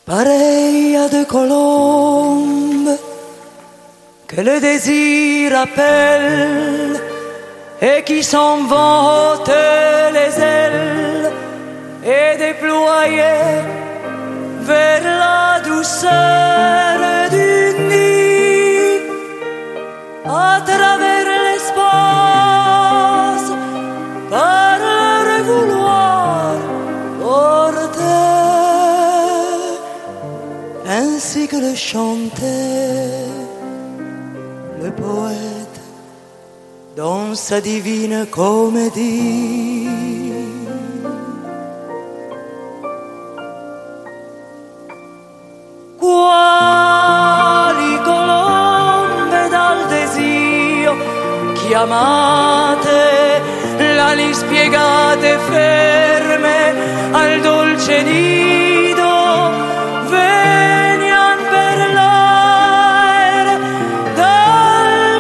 pareille à deux colombes que le désir appelle et qui s'envolent les ailes et déployées vers la douceur d'une nuit à travers l'espace par leur vouloir porter ainsi que le chantait le poète dans sa divine comédie. Quali colombe dal desio chiamate, l'ali spiegate ferme al dolce nido, venian per l'aer dal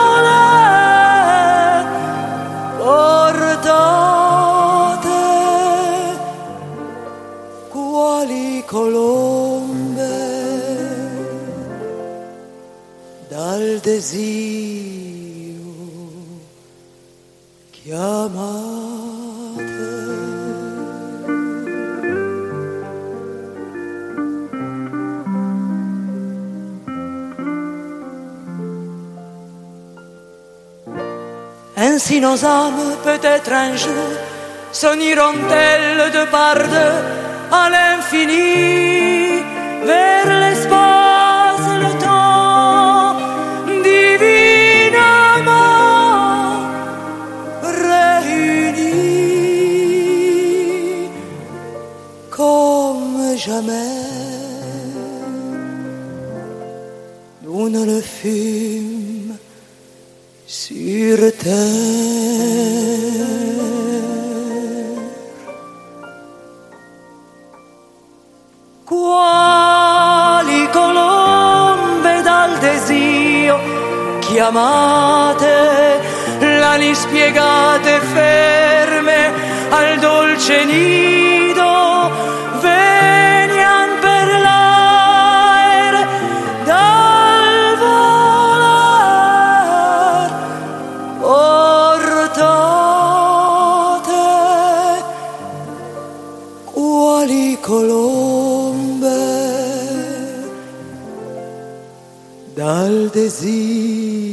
voler portate. Quali colombe dal desio chiamate. Ainsi nos âmes peut-être un jour s'uniront-elles de par deux à l'infini vers l'espace, le temps divinement réunis comme jamais nous ne le fûmes sur terre. Quali colombe dal desio chiamate, l'ali spiegate ferme al dolce nido, venian per l'aer dal voler portate. Quali colombe dal desio